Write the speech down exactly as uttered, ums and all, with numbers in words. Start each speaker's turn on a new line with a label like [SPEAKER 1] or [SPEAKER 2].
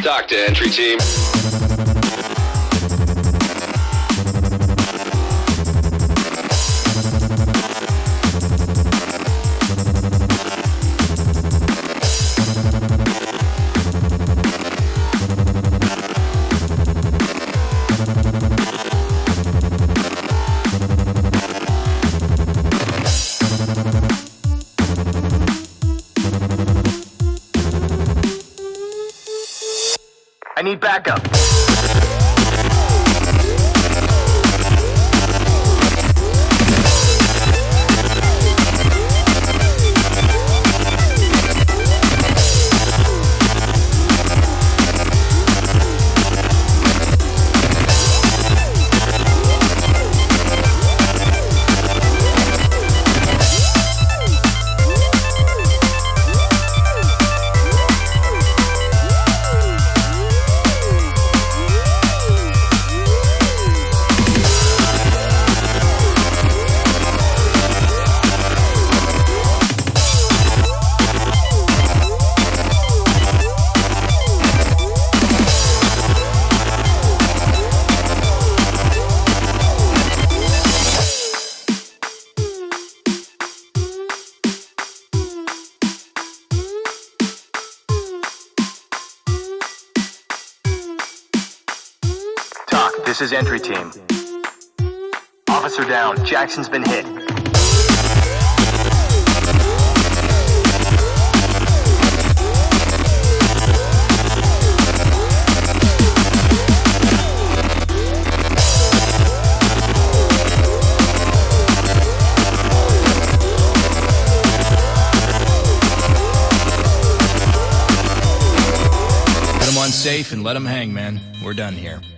[SPEAKER 1] Talk to entry team.
[SPEAKER 2] I need backup. This is entry team. Officer down. Jackson's been hit.
[SPEAKER 3] Put him on safe and let him hang, man. We're done here.